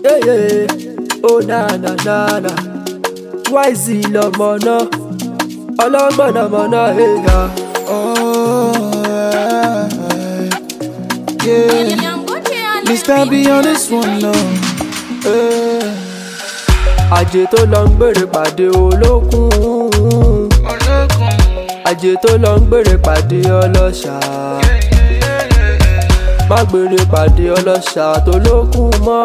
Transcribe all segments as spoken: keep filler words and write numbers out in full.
Yeah, yeah. Oh, na na na na. Why is it lọ́mọ náà? Ọlọ́gbọ́n náà náà, hey, yeah. Oh, yeah. Mister B on this one, no. Eh. Àjè tó lọ ń gbèrè pàdé olókùn. Àjè tó lọ ń gbèrè pàdé ọlọ́ṣà. Má gbèrè pàdé ọlọ́ṣà tó lókùn mọ́.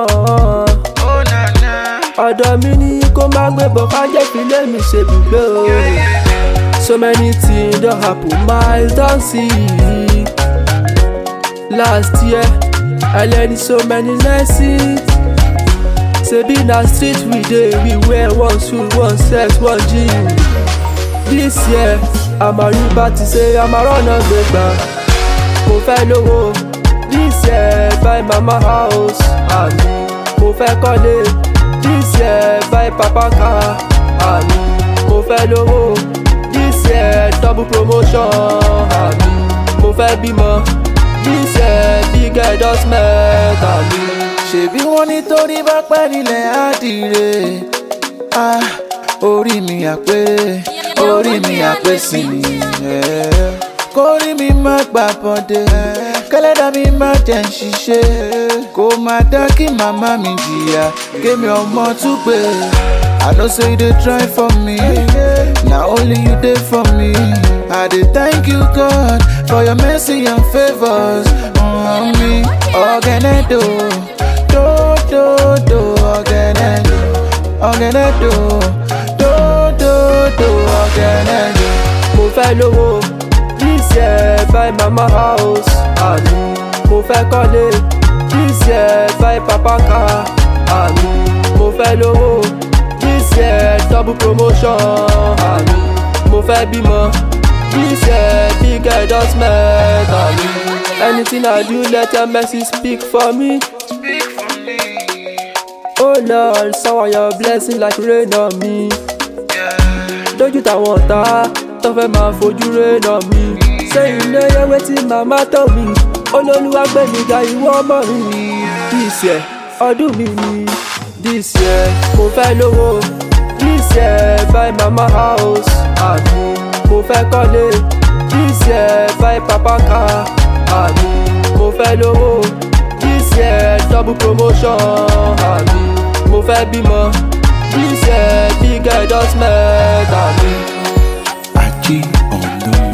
Ọ̀dọ̀ mi ní kó má gbé bọ̀ ká jẹ́ fílẹ̀ mi ṣe bùgbé o. So many things don happen, miles don see. Last year, I learned so many lessons. Sebi na street we dey, we wear one suit, one sex, one jean. This year, I'm a real party say I'm a runner gbegba. Mo fẹ́ lówó. This year, buy mama house. Àmì, mo fẹ́ kọ́lé. This year, buy papa car. Àmì, mo fẹ́ lówó. This year, double promotion. Àmì, mo fẹ́ bímọ. This year, big endorsement. Àmì. Ṣèbí wọ́n nítorí bá pẹ́ nílẹ̀ àdìrẹ. Ah, orí mi àpérè, orí mi àpèsè. Kórí mi má gbà bọ́dé, kẹ́lẹ́dà mi má jẹ́ ń ṣiṣẹ́. Kó má dá kí màmá mi jìyà, kémi ọmọ tún gbé. I know say you dey try for me, na only you dey for me. I dey thank you God for your mercy and favours on me. Ọ̀gẹ̀nẹ̀dò, do do do, ọ̀gẹ̀nẹ̀dò, ọ̀gẹ̀nẹ̀dò, do do do, ọ̀gẹ̀nẹ̀dò. Mo fẹ́ lówó. This year, buy mama house. Àmì, mo fẹ́ kọ́lé. This year, buy papa car. Àmì, mo fẹ́ lówó. This year, double promotion. Àmì, mo fẹ́ bímọ. This year, big endorsement. Àmì, anything I do, let your mercy speak for me. Speak for me. Oh Lord, shower your blessing like rain on me. Dójú táwọn ọ̀tá tó fẹ́ máa fojú rain on me. Say you know your wetin mama tell me. Olólùwà gbé mi ga ìwọ ọmọ mi. This year, ọdún mi ni. This year, mo fẹ́ lówó. This year, buy mama house. Àmì, mo fẹ́ kọ́lé. This year, buy papa car. Àmì, mo fẹ́ lówó. This year, double promotion. Àmì, mo fẹ́ bímọ. This year, big endorsement. Àmì. Ají on the